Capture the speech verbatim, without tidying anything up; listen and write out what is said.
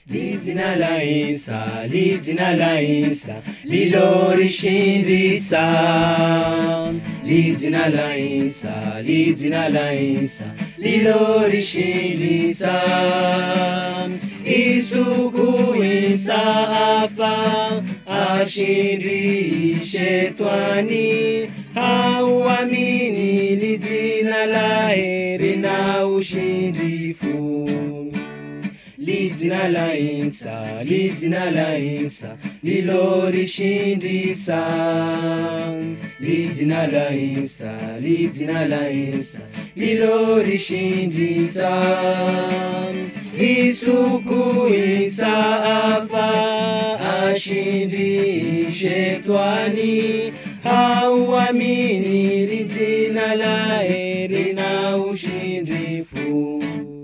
Lidzina la Isa, lidzina la Isa, lilorishindisa. Lidzina la Isa, lidzina la Isa, lilorishindisa. Isuku Isa afa, ashindi shetwani. Hauamini lidzina la heri na ushindifu. Lidzina la Isa, lidzina la Isa, lilorishindisa. Lidzina la Isa, lidzina la Isa, lilorishindisa. Isuku Isa afa, ashindi shetwani. Hauamini lidzina la heri na ushindifu.